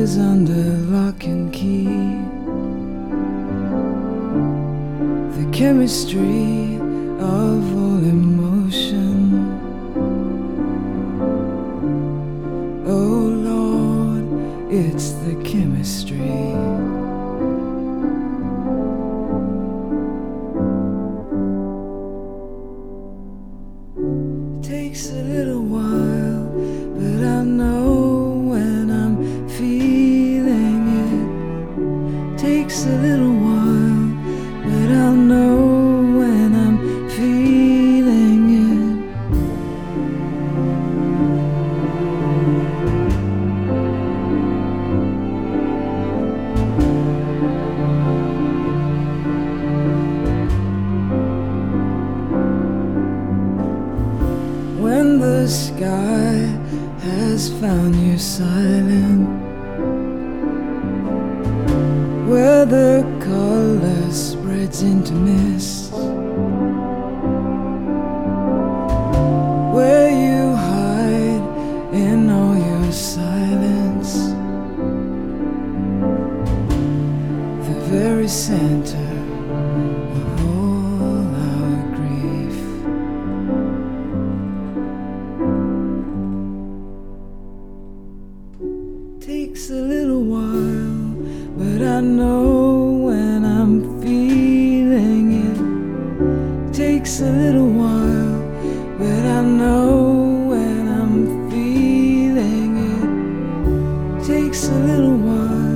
is under lock and key. The chemistry of all emotion. Oh Lord, it's the chemistry. It takes a little while, but I know when I'm feeling it. Takes a little while, but I'll know when I'm feeling it. When the sky has found you silent, where the color spreads into mist, where you hide in all your silence, the very center of all our grief. Takes a little while, but I know when I'm feeling it. Takes a little while, but I know when I'm feeling it. Takes a little while.